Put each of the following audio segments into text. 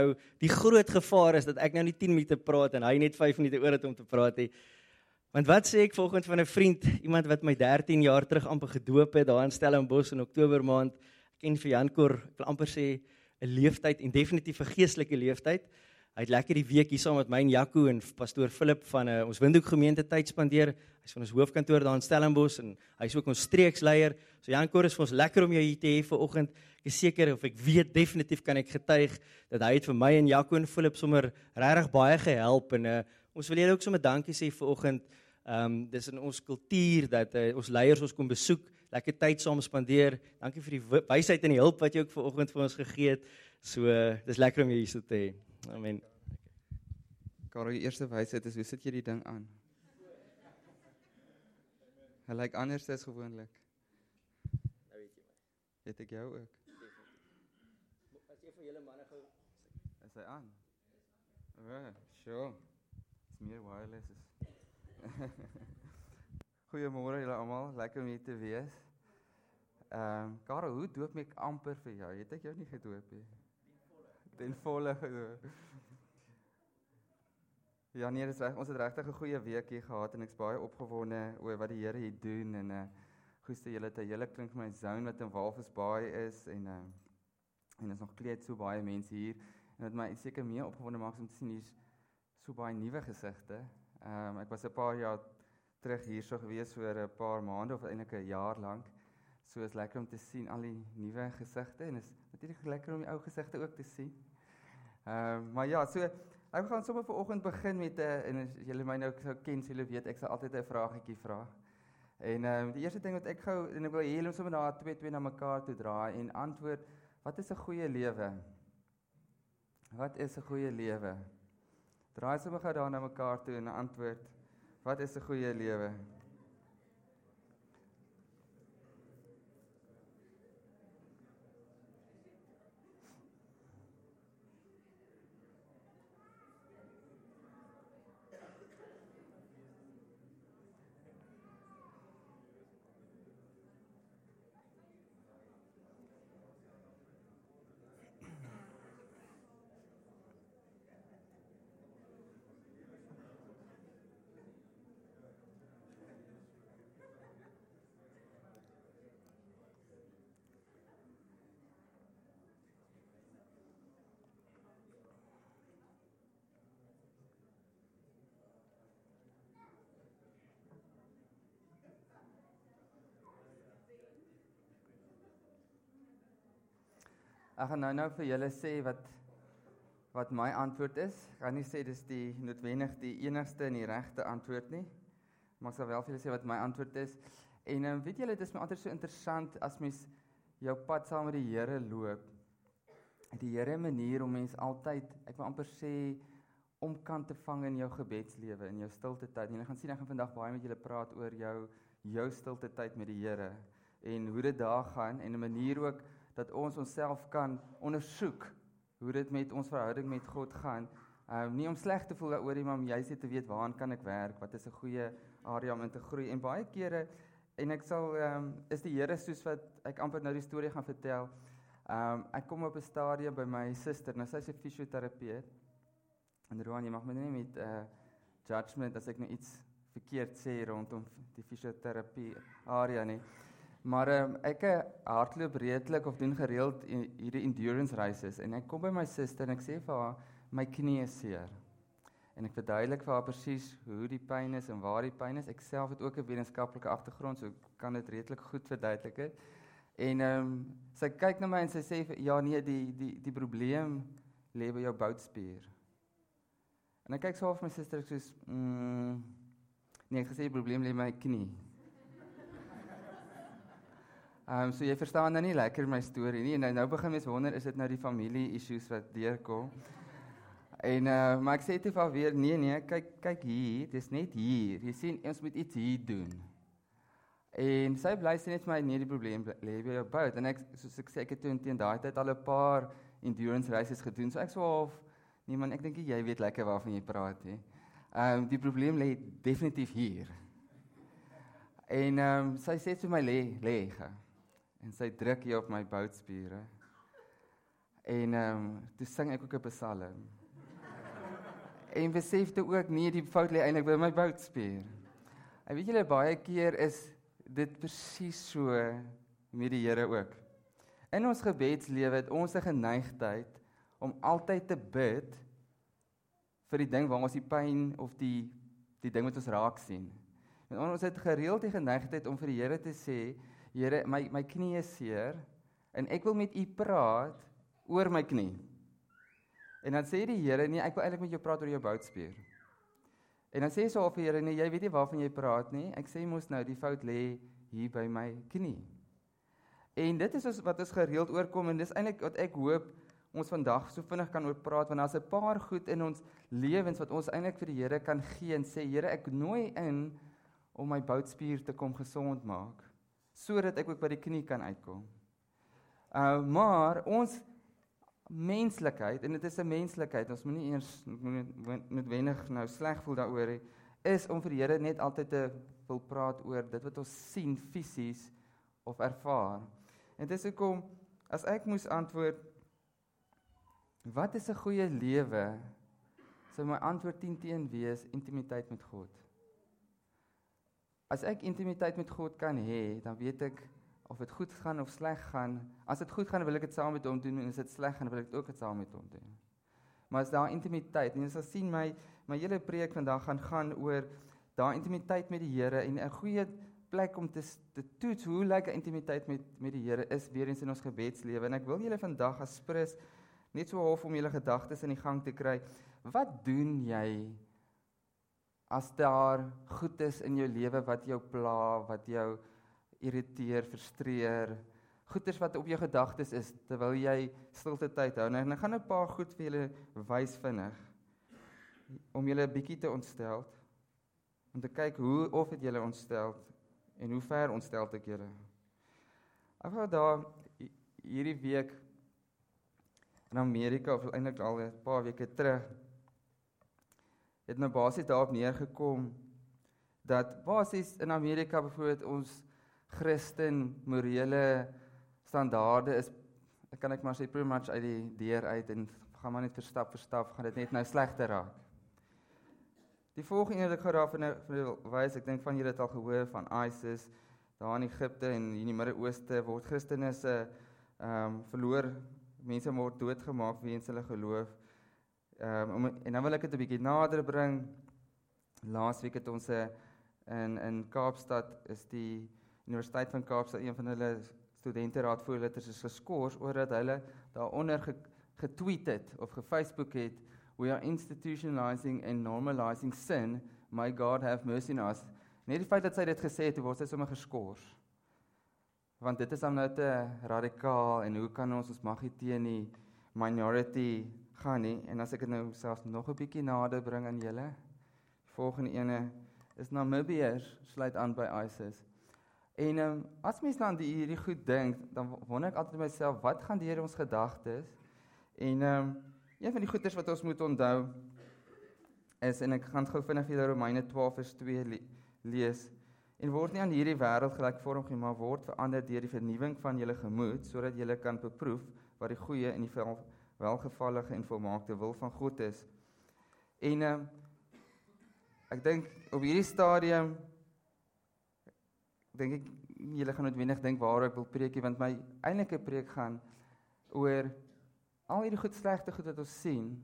Die groot gevaar is dat ek nou nie 10 minute praat en hy net 5 minute oor het om te praat nie. Want wat sê ek vanoggend van 'n vriend, iemand wat my 13 jaar terug amper gedoop het, daar in Stellenbosch in Oktober maand. Ek ken vir Jankor, ek wil amper sê 'n leeftyd en definitief 'n geestelike leeftyd. Hy het lekker die week hier saam met my en Jaco en pastoor Philip van ons Windhoek gemeente tyd spandeer. Hy's van ons hoofkantoor daar in Stellenbosch en hy's ook ons streeksleier. So Jankor, is vir ons lekker om jou hier te hê vanoggend. Ek is seker of ek weet definitief kan ek getuig dat hy het vir my en Jaco en Philip sommer regtig baie gehelp en ons wil julle ook sommer dankie sê vanoggend. Dis in ons kultuur dat ons leiers ons kom besoek, lekker tyd saam spandeer. Dankie vir die wysheid en die hulp wat jy ook vanoggend vir ons gegee het. So dis lekker om jou hier so te hê. Amen. Karel, die eerste wysheid is, hoe sit jy die ding aan? Hy lyk anders as gewoonlik. Nou weet jy my. Weet ek jou ook? As jy van julle manne gou Is hy aan? Sure. Is meer wireless. Goeiemôre julle almal, lekker om hier te wees. Karel, hoe doop ek amper vir jou? Het ek jou nie gedoop nie? Ten volle gedoop. Ja nee, ons het regtig 'n goeie week hier gehad en ek's baie opgewonde oor wat die Here hier doen en goeie julle het 'n hele klink my zone wat in Walvis Bay is en is nog kleed so baie mense hier en wat my seker meer opgewonde maak om te sien hier's so baie nuwe gesigte. Ek was 'n paar jaar terug hier so gewees vir 'n paar maande of eintlik 'n jaar lank. So is lekker om te sien al die nuwe gesigte en is natuurlik lekker om die ou gesigte ook te sien. Maar ja, so ek gaan sommer vanoggend begin met en as julle my nou sou ken, julle weet ek sal altyd 'n vragetjie vra. En die eerste ding wat ek gou en ek wil hê julle sommer daar twee na mekaar toe draai en antwoord, wat is 'n goeie lewe? Wat is 'n goeie lewe? Draai sommer gou daar na mekaar toe en antwoord, wat is 'n goeie lewe? Ek gaan nou vir julle sê wat my antwoord is. Ek gaan nie sê dis die noodwendig die enigste en die regte antwoord nie, maar ek sal wel vir julle sê wat my antwoord is. En weet julle, dit is my altyd so interessant as mens jou pad saam met die Here loop. Die Here 'n manier om mens altyd, ek wil amper sê, om kan te vang in jou gebedslewe, in jou stilte tyd. En julle gaan sien, ek gaan vandag baie met julle praat oor jou stilte tyd met die Here en hoe dit daar gaan en 'n manier ook dat ons onsself kan ondersoek hoe dit met ons verhouding met God gaan. Nie om sleg te voel daaroor nie, maar om juist te weet waaraan kan ek werk, wat is 'n goeie area om in te groei. En baie kere, en ek sal, is die Here soos wat ek amper nou die storie gaan vertel. Ek kom op 'n stadium by my suster, nou sy's 'n fisioterapeut. En Roan, jy mag my nie met judgment as ek nou iets verkeerd sê rondom die fisioterapie area nie. Maar ek hardloop redelik of doen gereeld hierdie endurance races en ek kom by my suster en ek sê vir haar, my knie is seer. En ek verduidelik vir haar presies hoe die pyn is en waar die pyn is. Ek self het ook 'n wetenskaplike agtergrond, so kan dit redelik goed verduidelik. En sy kyk na my en sy sê, ja nee, die probleem lê by jou boutspier. En ek kyk so af my suster, ek sê, nee, ek gesê die probleem lê by my knie. So jy verstaan nou nie lekker my storie nie, en nou begin mens wonder, is dit nou die familie issues wat deurkom? Maar ek sê te vir weer, nee, kyk hier, dit is net hier, jy sien, ons moet iets hier doen. En sy bly sê net vir my, nee, die probleem lê by jou bout, en soos ek sê, ek het toen teen daai tyd al 'n paar endurance races gedoen, so ek so half, nee man, ek dink jy weet lekker waarvan jy praat, he. Die probleem lê definitief hier. En sy sê vir my, lê, en sy druk hier op my boutspiere. En toe sing ek ook 'n psalm. En besefte ook nie die fout lê eintlik by my boutspier. En weet julle, baie keer is dit presies so met die Here ook. In ons gebedslewe het ons 'n geneigtheid om altyd te bid vir die ding waar ons die pyn of die ding wat ons raak sien. En ons het gereeld die geneigtheid om vir die Here te sê, Here, my knie is seer en ek wil met U praat oor my knie. En dan sê die Here, nee, ek wil eintlik met jou praat oor jou boutspier. En dan sê so vir Here, nee, jy weet nie waarvan jy praat nie. Ek sê mos nou, die fout lê hier by my knie. En dit is wat ons gereeld oorkom, en dis eintlik wat ek hoop ons vandag so vinnig kan oor praat, want daar's 'n paar goed in ons lewens wat ons eintlik vir die Here kan gee en sê, Here, ek nooi in om my boutspier te kom gesond maak, sodat ek ook by die knie kan uitkom. Maar ons menslikheid, en dit is 'n menslikheid, ons moet nie eers noodwendig nou sleg voel daaroor nie, is om vir die Here net altyd te wil praat oor dit wat ons sien fisies of ervaar. En dit is hoekom, as ek moes antwoord, wat is 'n goeie lewe, sou my antwoord 10/10 wees, intimiteit met God. As ek intimiteit met God kan hê, dan weet ek of dit goed gaan of sleg gaan. As dit goed gaan, wil ek dit saam met hom doen, en as dit sleg gaan, wil ek dit ook saam met hom doen. Maar as daar intimiteit, en jy sal sien my hele preek vandag gaan oor daar intimiteit met die Here, en 'n goeie plek om te toets hoe lyk 'n intimiteit met die Here is weer eens in ons gebedslewe. En ek wil julle vandag as Sprus net so half om julle gedagtes in die gang te kry. Wat doen jy as daar goed is in jou lewe wat jou pla, wat jou irriteer, frustreer, goeders wat op jou gedagtes is terwyl jy stilte tyd hou? En ek gaan 'n paar goed vir julle wys vinnig om julle 'n bietjie te ontstel, om te kyk of het julle ontstel en hoe ver ontstel ek julle. Ek was daar hierdie week in Amerika, of eintlik al 'n paar weke terug, het nou basies daarop neergekom dat basies in Amerika byvoorbeeld ons Christen morele standaarde is, kan ek maar sê, pretty much uit die deur uit, en gaan maar net vir stap, gaan dit net nou slegter raak. Die volgende wat ek gou daarvan wys, ek dink van julle het al gehoor van ISIS, daar in Egipte en in die Midde-Ooste word Christene verloor, mense word doodgemaak weens hulle geloof. En dan wil ek dit 'n bietjie nader bring. Laasweek het ons in Kaapstad, is die Universiteit van Kaapstad, een van hulle studenteraadvoorsitters is geskort omdat hulle daaronder getweet het of gefacebook het, "We are institutionalizing and normalizing sin, may God have mercy on us." Net die feit dat sy dit gesê het, word sy sommer geskort. Want dit is dan nou te radikaal, en hoe kan ons mag nie teen die minority gaan nie? En as ek dit nou selfs nog 'n bietjie nader bring aan julle, volgende ene is Namibiërs sluit aan by ISIS. En as mens dan hierdie goed dink, dan wonder ek altyd myself, wat gaan deur ons gedagtes? En een van die goeders wat ons moet onthou is, en ek gaan gou vinnig vir julle Romeine 12:2 lees, en word nie aan hierdie wêreld gelykvormig nie, maar word verander deur die vernuwing van julle gemoed, sodat julle kan beproef wat die goeie en die welgevallige en volmaakte wil van God is. En ek dink op hierdie stadium, dink ek, julle gaan noodwendig dink waar ek wil preek, want my eintlike preek gaan oor al hierdie slegte goed wat ons sien.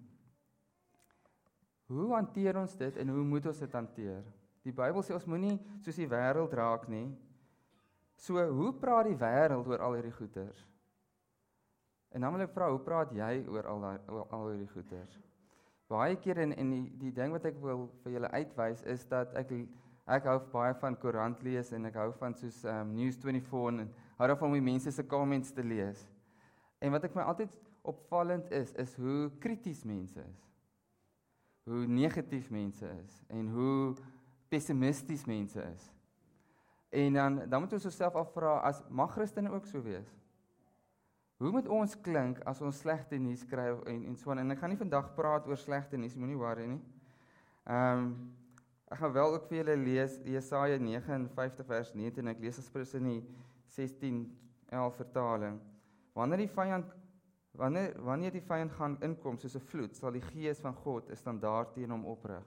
Hoe hanteer ons dit en hoe moet ons dit hanteer? Die Bybel sê ons moenie soos die wêreld raak nie. So, hoe praat die wêreld oor al hierdie goeters? En dan wil ek vra, hoe praat jy oor al hierdie goeters? Baie keer in die ding wat ek wil vir julle uitwys is dat ek hou baie van koerant lees, en ek hou van soos News24, en hou daarvan om die mense se comments te lees. En wat ek my altyd opvallend is hoe krities mense is, hoe negatief mense is, en hoe pessimisties mense is. En dan moet ons osself afvra, mag Christene ook so wees? Hoe moet ons klink as ons slegte nuus kry en so aan? En ek gaan nie vandag praat oor slegte nuus, moenie worry nie. Ek gaan wel ook vir julle lees Jesaja 59 vers 19, en ek lees as prins in die 16:11 vertaling. Wanneer die vyand wanneer die vyand gaan inkom soos 'n vloed, sal die Gees van God 'n standaard teen hom oprig.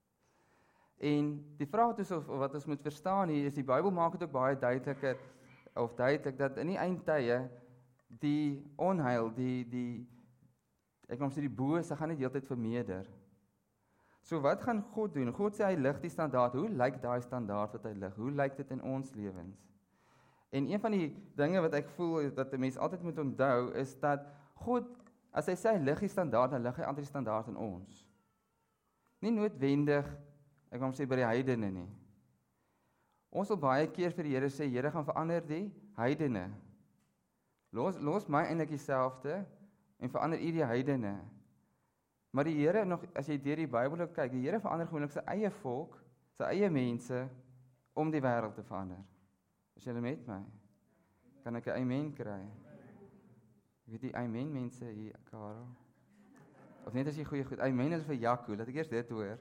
En die vraag is wat ons moet verstaan hier is die Bybel maak dit ook baie duidelik dat in die eindtye die onheil, ek kan sê die bose gaan nie deeltyd vermeerder. So wat gaan God doen? God sê hy lig die standaard. Hoe lyk daai standaard wat hy lig? Hoe lyk dit in ons lewens? En een van die dinge wat ek voel dat 'n mens altyd moet onthou is dat God, as hy sê hy lig die standaard, dan lig hy altyd die standaard in ons. Nie noodwendig, ek kan sê by die heidene nie. Ons wil baie keer vir die Here sê, Here gaan verander die heidene. Los my eintlik dieselfde en verander U die heidene. Maar die Here nog, as jy deur die Bybel kyk, die Here verander gewoonlik sy eie volk, sy eie mense om die wêreld te verander. Is julle met my? Kan ek 'n amen kry? Wie die amen mense hier, Karel? Of net as jy goeie goed. Amen is vir Jaco, laat ek eers dit hoor.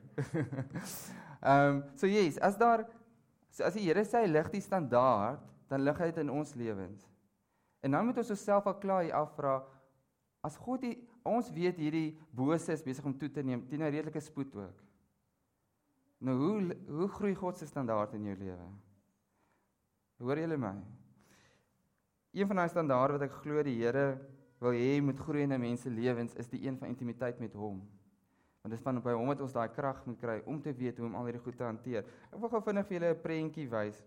So yes, as die Here sê hy lig die standaard, dan lig hy dit in ons lewens. En dan moet ons osself al klaar hier afvra, as God ons weet hierdie bose is besig om toe te neem, teen 'n redelike spoed ook. Nou hoe groei God se standaard in jou lewe? Hoor julle my? Een van daai standaarde wat ek glo die Here wil hê moet groei in 'n mens se lewens is die een van intimiteit met hom. Want dis van by hom dat ons daai krag moet kry om te weet hoe om al hierdie goed te hanteer. Ek wil gou vinnig vir julle 'n prentjie wys.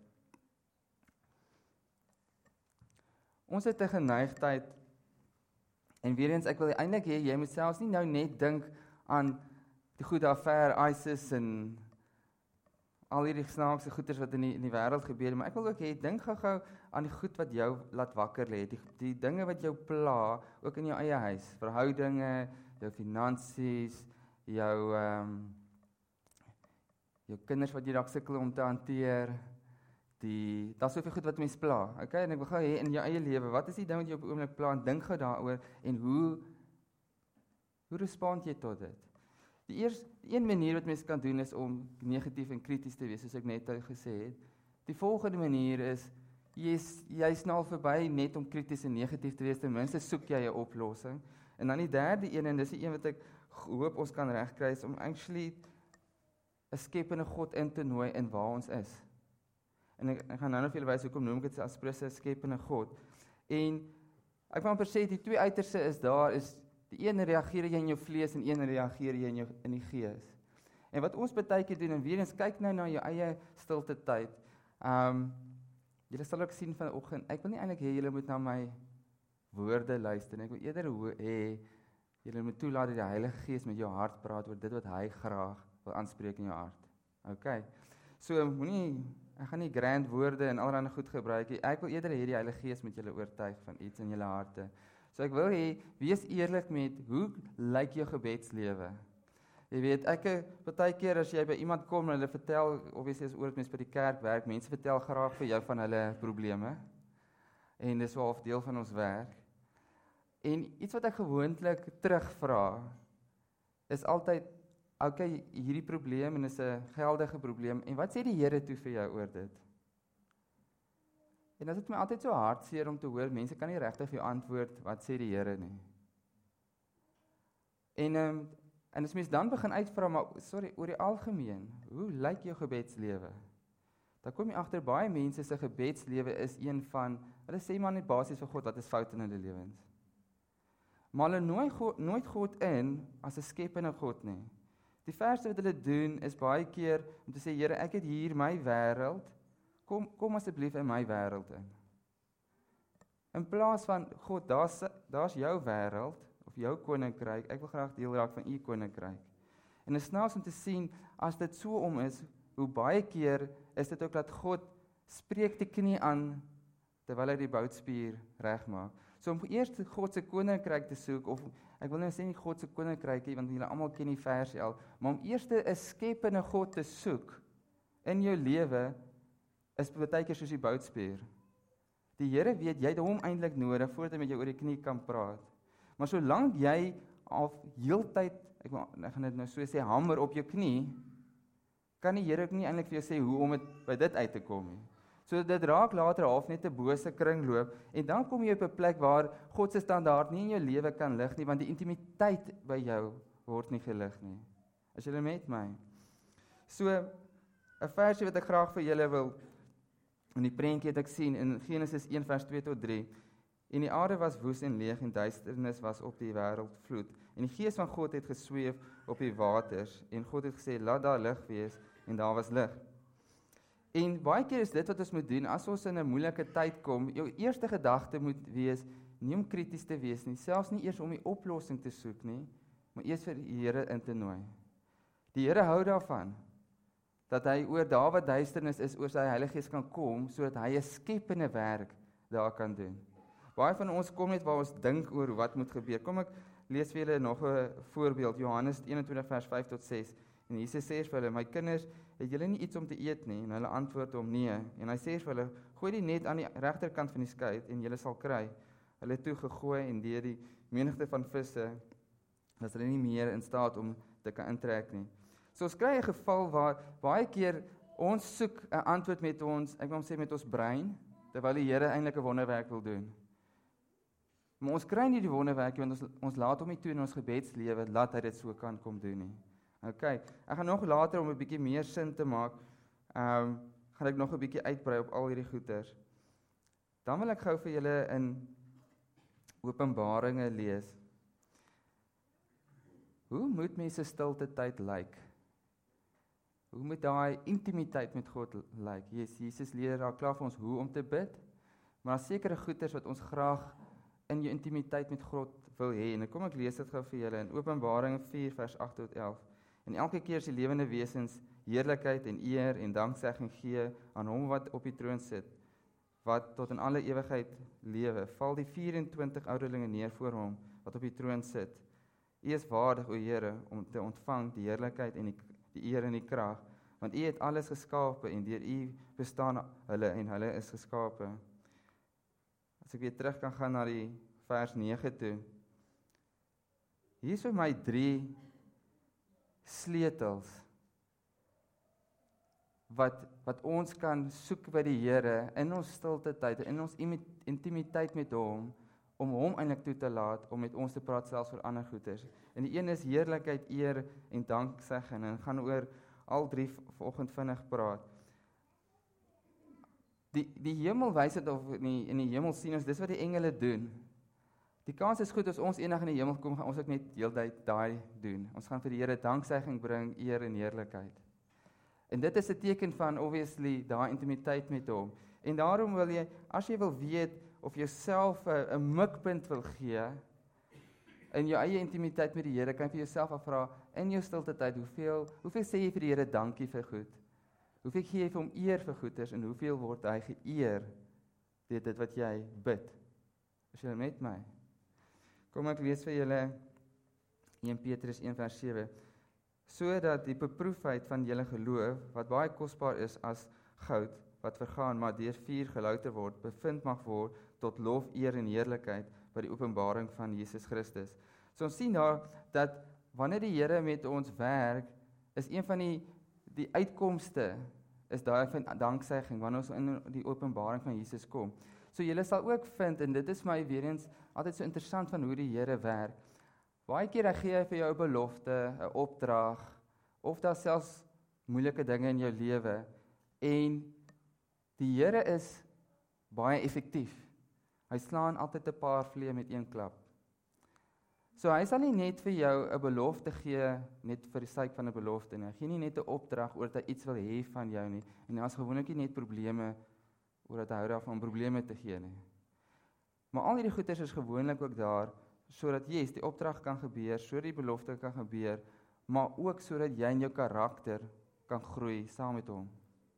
Ons het 'n geneigtheid, en weer eens ek wil eintlik hê jy moet selfs nie nou net dink aan die goeie affære ISIS en al hierdie snaakse goeters wat in die wêreld gebeur, maar ek wil ook hê dink gou-gou aan die goed wat jou laat wakker lê, die dinge wat jou pla, ook in jou eie huis, verhoudinge, jou finansies, jou kinders wat jy dalk sukkel om te hanteer, daar's soveel goed wat mense pla, okay? En ek wil gou hê in jou eie lewe, wat is die ding wat jy op 'n oomblik pla, en dink gou daaroor, en hoe respond jy tot dit? Die een manier wat mense kan doen is om negatief en krities te wees, soos ek net gesê het. Die volgende manier is, jy snel verby net om krities en negatief te wees, ten minste soek jy 'n oplossing. En dan die derde een, en dis die een wat ek hoop ons kan regkry, is om actually 'n skepende God in te nooi in waar ons is. En ek gaan nou vir julle wys hoekom noem ek dit as presies 'n skepende God. En ek wil amper sê die twee uiterste is die een reageer jy in jou vlees en een reageer jy in die gees. En wat ons baie keer doen, en weer eens kyk nou na jou eie stilte tyd. Julle sal ook sien vanoggend, ek wil nie eintlik hê julle moet na my woorde luister, ek wil eerder hê julle moet toelaat dat die Heilige Gees met jou hart praat oor dit wat hy graag wil aanspreek in jou hart. Okay. So ek gaan nie grand woorde en allerlei goed gebruik nie. Ek wil eerder hê die Heilige Gees moet julle oortuig van iets in julle harte. So ek wil hê, wees eerlik met hoe lyk jou gebedslewe? Jy weet, baie keer as jy by iemand kom en hulle vertel, obviously as oor mense by die kerk werk, mense vertel graag vir jou van hulle probleme. En dis wel 'n deel van ons werk. En iets wat ek gewoonlik terugvra, is altyd, okay, hierdie probleem en is 'n geldige probleem, en wat sê die Here toe vir jou oor dit? En dit is my altyd so hartseer om te hoor, mense kan nie regtig vir jou antwoord, wat sê die Here nie. En as mens dan begin uitvra, maar oor die algemeen, hoe lyk jou gebedslewe? Dan kom jy agter, baie mense se gebedslewe is een van, hulle sê maar net basies vir God, wat is fout in hulle lewens. Maar hulle nooit God in, as 'n skepende God nie. Die verste wat hulle doen, is baie keer, om te sê, Here, ek het hier my wêreld, kom asseblief in my wêreld in. In plaas van, God, daar's jou wêreld, of jou koninkryk, ek wil graag deel raak van u koninkryk. En dit is snaaks om te sien, as dit so om is, hoe baie keer is dit ook dat God spreek die knie aan, terwyl hy die boutspier regmaak. So om eers God se koninkryk te soek, of ek wil nou sê nie God se koninkryk nie, want julle almal ken die versie al, maar om eers 'n skepende God te soek in jou lewe, is baie keer soos die boutspier. Die Here weet, jy het hom eintlik nodig, voordat hy met jou oor die knie kan praat. Maar solank jy heeltyd, ek gaan dit nou so sê, hamer op jou knie, kan die Here ook nie eintlik vir jou sê hoe om dit by dit uit te kom nie. So dit raak later half net 'n bose kringloop en dan kom jy op 'n plek waar God se standaard nie in jou lewe kan lig nie, want die intimiteit by jou word nie gelig nie. As julle met my. So 'n versie wat ek graag vir julle wil in die prentjie het ek sien in Genesis 1 vers 2 tot 3. En die aarde was woes en leeg en duisternis was op die wêreld vloed. En die gees van God het gesweef op die waters en God het gesê laat daar lig wees en daar was lig. En baie keer is dit wat ons moet doen as ons in 'n moeilike tyd kom. Jou eerste gedagte moet wees nie om krities te wees nie, selfs nie eers om die oplossing te soek nie, maar eers vir die Here in te nooi. Die Here hou daarvan dat hy oor daar wat duisternis is, oor sy Heilige Gees kan kom sodat hy 'n skepende werk daar kan doen. Baie van ons kom net waar ons dink oor wat moet gebeur. Kom ek lees vir julle nog 'n voorbeeld, Johannes 21 vers 5 tot 6. En Jesus sê vir hulle, my kinders, het julle nie iets om te eet nie? En hulle antwoord hom nee. En hy sê vir hulle, gooi die net aan die regterkant van die skei en julle sal kry. Hulle het toe gegooi en deur die menigte van visse was hulle nie meer in staat om te kan intrek nie. So ons kry 'n geval waar baie keer ons soek 'n antwoord met ons, ek wil sê met ons brein, terwyl die Here eintlik 'n wonderwerk wil doen. Maar ons kry nie die wonderwerk want ons laat hom nie toe in ons gebedslewe laat hy dit so kan kom doen nie. Okay, ek gaan nog later om 'n bietjie meer sin te maak, gaan ek nog 'n bietjie uitbrei op al hierdie goeters. Dan wil ek gou vir julle in Openbaringe lees. Hoe moet mense stilte tyd lyk? Hoe moet daai intimiteit met God lyk? Jesus leer daar klaar vir ons hoe om te bid, maar daar sekere goeters wat ons graag in jou intimiteit met God wil hê. En kom ek lees dit gou vir julle in Openbaring 4 vers 8 tot 11. En elke keer as die lewende wesens heerlikheid en eer en danksegging gee aan hom wat op die troon sit, wat tot in alle ewigheid lewe, val die 24 ouderlinge neer voor hom wat op die troon sit. U is waardig, o Here, om te ontvang die heerlikheid en die eer en die krag, want u het alles geskape en deur u bestaan hulle en hulle is geskape. As ek weer terug kan gaan na die vers 9 toe. Hier is vir my 3 sleutels wat ons kan soek by die Here in ons stilte tyd, in ons intimiteit met hom, om hom eintlik toe te laat om met ons te praat selfs oor ander goeters. En die een is heerlikheid, eer en danksegging en gaan oor al 3 vanoggend vinnig praat. Die hemel wys dit of in die hemel sien ons dis wat die engele doen. Die kans is goed as ons eendag in die hemel kom, gaan ons ook net heeltyd daai doen. Ons gaan vir die Here danksegging bring, eer en heerlikheid. En dit is 'n teken van obviously daai intimiteit met hom. En daarom wil jy, as jy wil weet of jy self 'n mikpunt wil gee in jou eie intimiteit met die Here, kan jy vir jouself afvra in jou stilte tyd, hoeveel sê jy vir die Here dankie vir goed? Hoeveel gee jy vir hom eer vir goeders en hoeveel word hy geëer deur dit wat jy bid? Is jy met my? Kom ek lees vir julle 1 Petrus 1 vers 7. Sodat die beproefdheid van julle geloof, wat baie kosbaar is as goud, wat vergaan, maar deur vuur gelouter word, bevind mag word tot lof, eer en heerlikheid by die openbaring van Jesus Christus. So ons sien daar dat wanneer die Here met ons werk, is een van die uitkomste is daai van danksegging wanneer ons in die openbaring van Jesus kom. So julle sal ook vind, en dit is my weer eens altyd so interessant van hoe die Here werk. Baie keer gee hy vir jou 'n belofte, 'n opdrag, of daar selfs moeilike dinge in jou lewe, en die Here is baie effektief. Hy slaan altyd 'n paar vliee met een klap. So hy sal nie net vir jou 'n belofte gee, net vir die sake van 'n belofte nie. Hy gee nie net 'n opdrag oor dat hy iets wil hê van jou nie. En daar's gewoonlik nie net probleme, oor dat hy hou daarvan om probleme te gee nie. Maar al hierdie goeders is gewoonlik ook daar, sodat die opdrag kan gebeur, sodat die belofte kan gebeur, maar ook sodat jy in jou karakter kan groei saam met hom.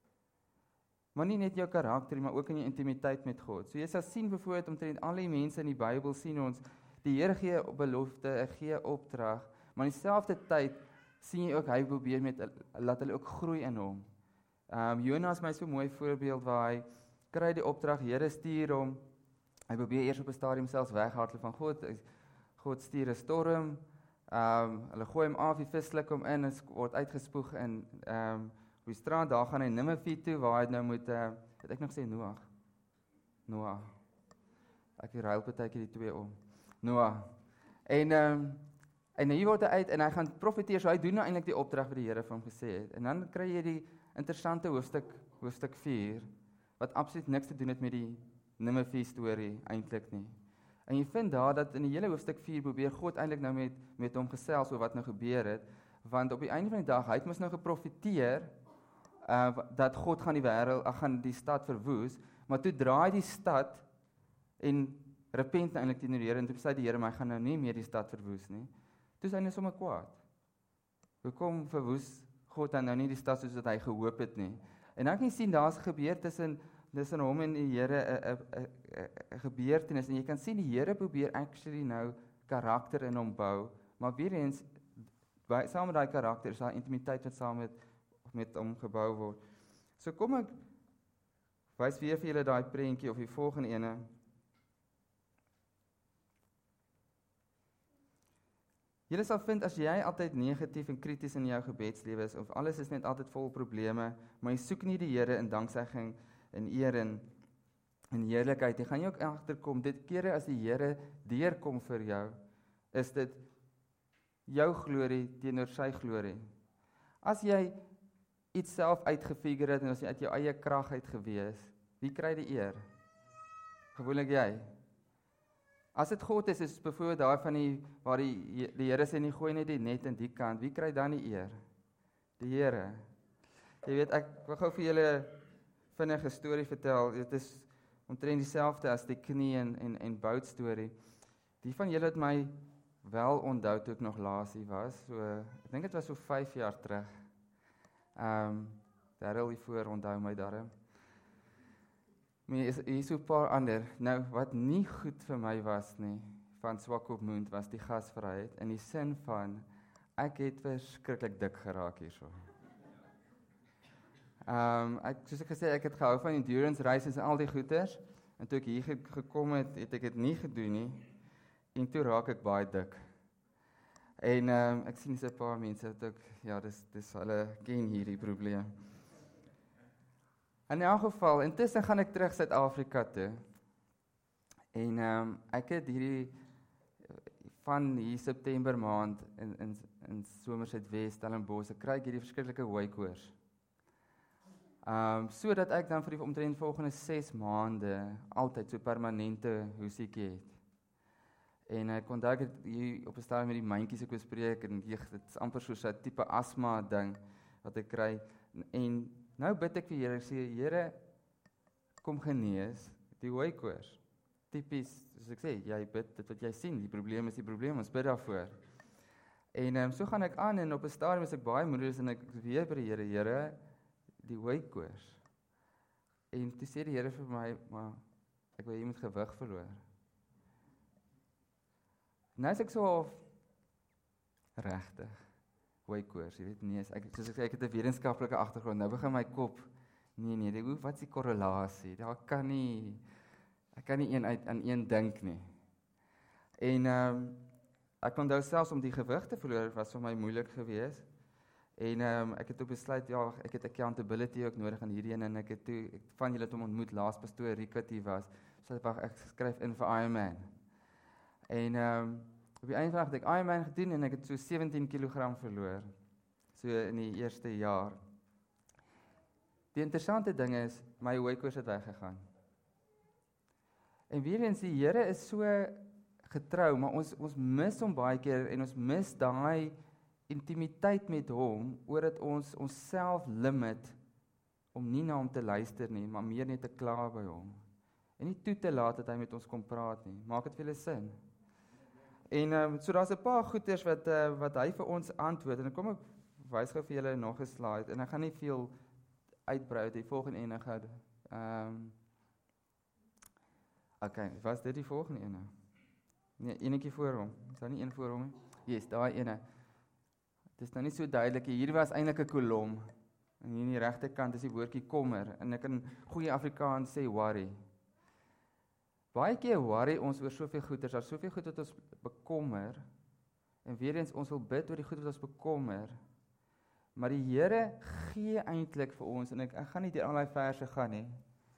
Maar nie net jou karakter, maar ook in jou intimiteit met God. So jy sal sien byvoorbeeld omtrent al die mense in die Bybel sien ons, die Here gee 'n belofte, hy gee 'n opdrag, maar in dieselfde tyd sien jy ook hy probeer laat hulle ook groei in hom. Jonas is my so mooi voorbeeld waar hy kry die opdrag, Here stuur hom. Hy probeer eers op 'n stadium selfs weghardloop van God. God stuur 'n storm. Hulle gooi hom af, die vis sluk hom in en word uitgespoeg in op die strand. Daar gaan hy Ninive toe waar hy nou moet het ek nog gesê Noah. Ek ruil partykeer die twee om. Noah. En hier word hy uit en hy gaan profeteer, so hy doen nou eintlik die opdrag wat die Here vir hom gesê het. En dan kry jy die interessante hoofstuk 4, wat absoluut niks te doen het met die Ninive storie eintlik nie. En jy vind daar dat in die hele hoofstuk 4 probeer God eintlik nou met hom gesels oor wat nou gebeur het, want op die einde van die dag, hy het mos nou geprofeteer dat God gaan die stad verwoes, maar toe draai die stad en repent eintlik teenoor die Here en toe sê die Here, maar hy gaan nou nie meer die stad verwoes nie. Toe is hy net sommer kwaad. Hoekom verwoes God dan nou nie die stad soos wat hy gehoop het nie? En dan kan jy sien daar's gebeur tussen hom en die Here 'n gebeurtenis en jy kan sien die Here probeer actually nou karakter in hom bou, maar weer eens saam met daai karakter is daar intimiteit wat saam met hom gebou word. So kom ek wys weer vir julle daai prentjie of die volgende ene. Julle sal vind as jy altyd negatief en krities in jou gebedslewe is of alles is net altyd vol probleme, maar jy soek nie die Here in danksegging en eer en heerlikheid, jy gaan jy ook agterkom, dit kere as die Here deurkom vir jou, is dit jou glorie teenoor sy glorie. As jy iets self uitgefigure het en as jy uit jou eie krag uit gewees, wie kry die eer? Gewoonlik jy. As dit God is byvoorbeeld daar van waar die Here sê nie gooi net die net in die kant, wie kry dan die eer? Die Here. Jy weet, ek wil gou vir julle vinnige storie vertel. Dit is omtrent dieselfde as die knie en bout storie. Die van julle het my wel onthou toe ek nog laasie was. So ek dink dit was so 5 jaar terug. Darryl hiervoor onthou my darm. Maar hier is so 'n paar ander. Nou wat nie goed vir my was nie van Swakopmund was die gasvryheid in die sin van ek het verskriklik dik geraak hierso. Soos ek gesê, ek het gehou van endurance races en al die goeters, en toe ek hier gekom het ek dit nie gedoen nie, en toe raak ek baie dik. En ek sien so 'n paar mense wat ook, ja, dis hulle ken hierdie probleem. In elk geval, intussen gaan ek terug Suid-Afrika toe, en ek het hierdie, van hier September maand, in Somerset-West, Stellenbosch, ek kry hierdie verskriklike hooikoors. Sodat ek dan vir die omtrent volgende 6 maande altyd so permanente hoesiekie het. En ek onthou ek het hier op 'n stadium met die mandjies ek bespreek en dit is amper soos 'n tipe asma ding wat ek kry. En nou bid ek vir Here, ek sê Here, kom genees die hooikoors. Tipies, soos ek sê, jy bid dit wat jy sien, die probleem is die probleem, ons bid daarvoor. En so gaan ek aan en op 'n stadium is ek baie moedeloos en ek weer by die Here, die hooikoors. En toe sê die Here vir my, maar ek wil jy moet gewig verloor. Nou is ek so regtig hooikoors, jy weet nie, soos ek sê, ek het 'n wetenskaplike agtergrond, nou begin my kop, nee, wat is die korrelasie? Ek kan nie aan een dink nie. En ek onthou selfs om die gewig te verloor, was vir my moeilik geweest. En ek het toe besluit, ja, ek het accountability ook nodig aan hierdie en ek van julle het hom ontmoet, laas pastoor Rick wat hier was, so ek skryf in vir Ironman. En op die einde van die dag het ek Ironman gedoen en ek het so 17 kg verloor, so in die eerste jaar. Die interessante ding is, my hooikoors het weggegaan. En weer eens, die Here is so getrou, maar ons mis hom baie keer en ons mis daai intimiteit met hom, oordat ons onsself limit om nie na hom te luister nie, maar meer net te kla by hom. En nie toe te laat dat hy met ons kom praat nie. Maak dit vir julle sin? En so daar's 'n paar goeters wat hy vir ons antwoord, en kom ek wys gou vir julle nog 'n slide, en ek gaan nie veel uitbrei, die volgende ene gaan. Okay, was dit die volgende ene? Nee, enetjie voor hom. Is daar nie een voor hom nie? Yes, daai ene. Dit is nou nie so duidelik. Hier was eintlik 'n kolom. En hier aan die regterkant is die woordjie kommer. En ek in goeie Afrikaans sê worry. Baie keer worry ons oor soveel goeders, daar soveel goed wat ons bekommer. En weer eens ons wil bid oor die goed wat ons bekommer. Maar die Here gee eintlik vir ons, en ek gaan nie deur al die verse gaan nie.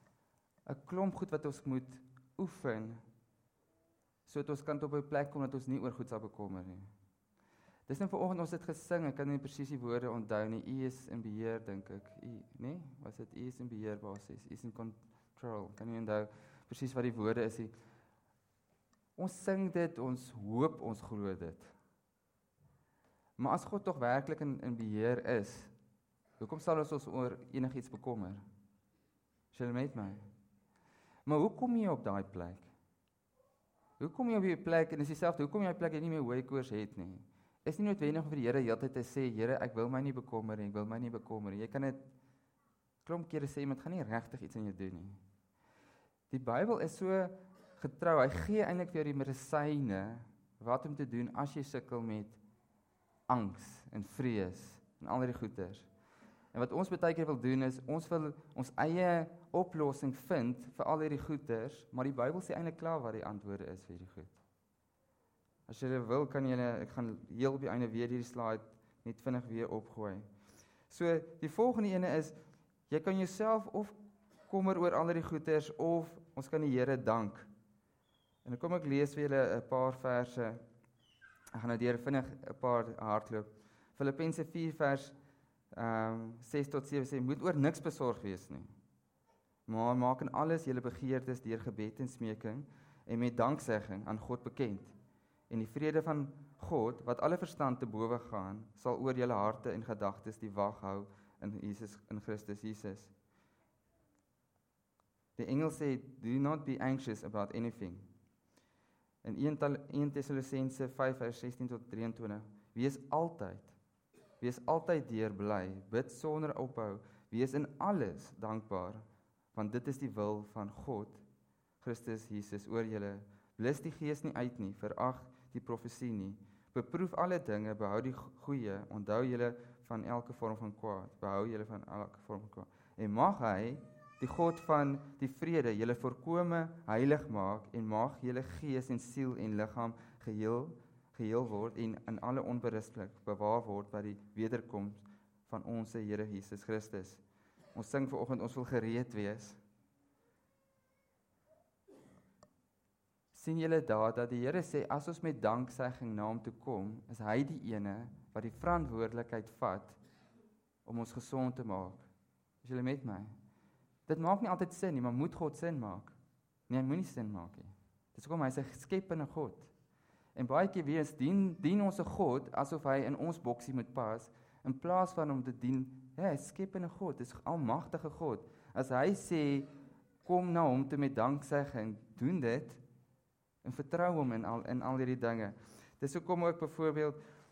'n klomp goed wat ons moet oefen, sodat ons kan tot op 'n plek kom dat ons nie oor goed sal bekommer nie. Dis nou vanoggend ons het gesing, ek kan nie presies die woorde onthou nie, U is in beheer, dink ek, nee, was dit U is in beheer basis, U is in control, kan nie onthou presies wat die woorde is nie. Ons sing dit, ons hoop, ons glo dit. Maar as God tog werklik in beheer is, hoekom sal ons oor enigiets bekommer? Is julle met my? Maar hoe kom jy op daai plek? Hoe kom jy op die plek, en is dieselfde, hoe kom jy op die plek en nie meer hoë koors het nie? Is nie noodwendig vir die Here heeltyd te sê, Here, ek wil my nie bekommer nie, ek wil my nie bekommer nie. Jy kan dit klomp kere sê, maar dit gaan nie regtig iets aan jou doen nie. Die Bybel is so getrou, hy gee eintlik vir jou die medisyne wat om te doen as jy sukkel met angs en vrees en al die goeters. En wat ons baie keer wil doen is, ons wil ons eie oplossing vind vir al hierdie goeters, maar die Bybel sê eintlik klaar wat die antwoorde is vir hierdie goed. As jy wil, kan jy, ek gaan heel op die einde weer hierdie slide net vinnig weer opgooi. So, die volgende ene is, jy kan jouself of kommer oor al hierdie goeters, of ons kan die Here dank. En dan kom ek lees vir julle 'n paar verse. Ek gaan nou deur vinnig 'n paar hardloop. Filippense 4 vers 6 tot 7 sê, moet oor niks besorg wees nie. Maar maak in alles julle begeertes deur gebed en smeking en met danksegging aan God bekend. En die vrede van God, wat alle verstand te bowe gaan, sal oor julle harte en gedagtes die wag hou in Christus Jesus. Die engel sê, do not be anxious about anything. In 1 Tessalonisense 5 vers 16 tot 23, wees altyd deur bly, bid sonder ophou, wees in alles dankbaar, want dit is die wil van God, Christus Jesus oor julle. Blus die gees nie uit nie, verag die profesie nie, beproef alle dinge, behou die goeie, onthou julle van elke vorm van kwaad, en mag hy, die God van die vrede, julle volkome heilig maak, en mag julle gees en siel en liggaam geheel word, en in alle onberustigheid bewaar word by die wederkoms van ons Here Jesus Christus. Ons sing vanoggend, ons wil gereed wees. Sien julle daar, dat die Here sê, as ons met danksegging na hom toe kom, is hy die ene wat die verantwoordelikheid vat om ons gesond te maak. Is julle met my? Dit maak nie altyd sin nie, maar moet God sin maak? Nee, hy moet nie sin maak nie. Dis hoekom hy is 'n skepende God. En baie keer wees dien ons 'n God asof hy in ons boksie moet pas, in plaas van om te dien, hy is skepende God, dis 'n almagtige God. As hy sê, kom na hom toe met danksegging, doen dit, en vertrou hom in al hierdie dinge. Dis hoekom ook byvoorbeeld,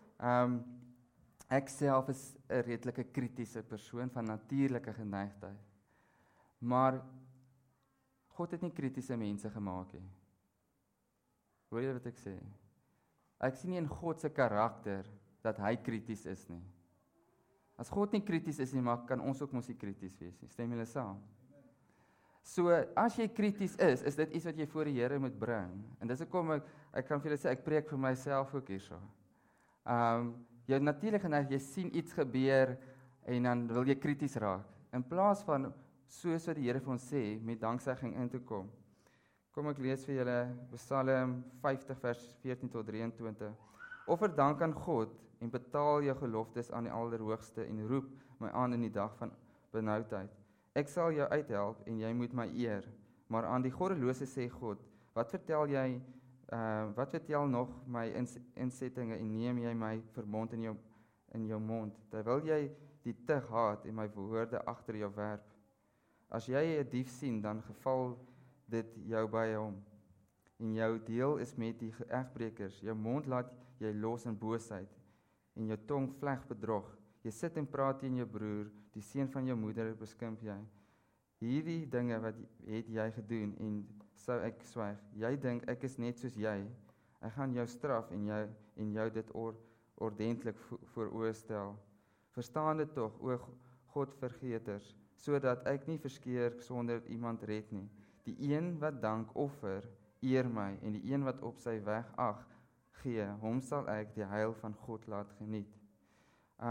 ek self is 'n redelike kritiese persoon van natuurlike geneigtheid. Maar God het nie kritiese mense gemaak nie. Hoor jy wat ek sê? Ek sien nie in God se karakter dat hy krities is nie. As God nie krities is nie, maar kan ons ook mos nie krities wees nie. Stem julle saam? So, as jy krities is dit iets wat jy voor die Here moet bring. En dis hoekom ek kan vir julle sê, ek preek vir myself ook hierso. Jou natuurlike neig, jy sien iets gebeur en dan wil jy krities raak. In plaas van soos wat die Here vir ons sê, met danksegging in te kom. Kom ek lees vir julle Psalm 50 vers 14 tot 23. Offer dank aan God en betaal jou geloftes aan die Allerhoogste en roep my aan in die dag van benoudheid. Ek sal jou uithelp en jy moet my eer. Maar aan die goddelose sê God, wat vertel nog my insettinge en neem jy my verbond in jou mond, terwyl jy die tug haat en my woorde agter jou werp. As jy 'n dief sien, dan geval dit jou by hom. En jou deel is met die egbrekers. Jou mond laat jy los in boosheid en jou tong vleg bedrog. Jy sit en praat teen jou broer, die seun van jou moeder beskimp jy. Hierdie dinge wat het jy gedoen en sou ek swyg. Jy dink ek is net soos jy. Ek gaan jou straf en jou dit ordentlik vooroorstel. Verstaan dit tog, o God vergeeters, sodat ek nie verskeer sonder iemand red nie. Die een wat dank offer, eer my, en die een wat op sy weg gee, hom sal ek die heil van God laat geniet.